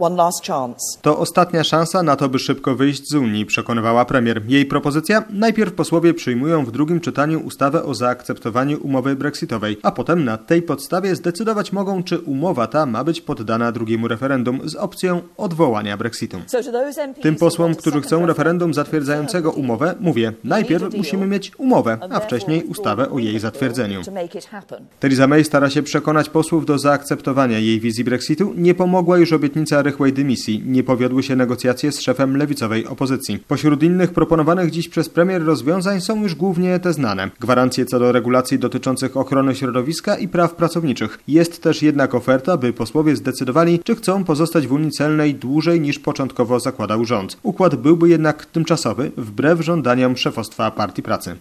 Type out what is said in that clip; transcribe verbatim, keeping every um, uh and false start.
To ostatnia szansa na to, by szybko wyjść z Unii, przekonywała premier. Jej propozycja? Najpierw posłowie przyjmują w drugim czytaniu ustawę o zaakceptowaniu umowy brexitowej, a potem na tej podstawie zdecydować mogą, czy umowa ta ma być poddana drugiemu referendum z opcją odwołania Brexitu. Tym posłom, którzy chcą referendum zatwierdzającego umowę, mówię, najpierw musimy mieć umowę, a wcześniej ustawę o jej zatwierdzeniu. Theresa May stara się przekonać posłów do zaakceptowania jej wizji Brexitu. Nie pomogła już obietnica rychłej dymisji. Nie powiodły się negocjacje z szefem lewicowej opozycji. Pośród innych proponowanych dziś przez premier rozwiązań są już głównie te znane. Gwarancje co do regulacji dotyczących ochrony środowiska i praw pracowniczych. Jest też jednak oferta, by posłowie zdecydowali, czy chcą pozostać w Unii Celnej dłużej niż początkowo zakładał rząd. Układ byłby jednak tymczasowy, wbrew żądaniom szefostwa Partii Pracy.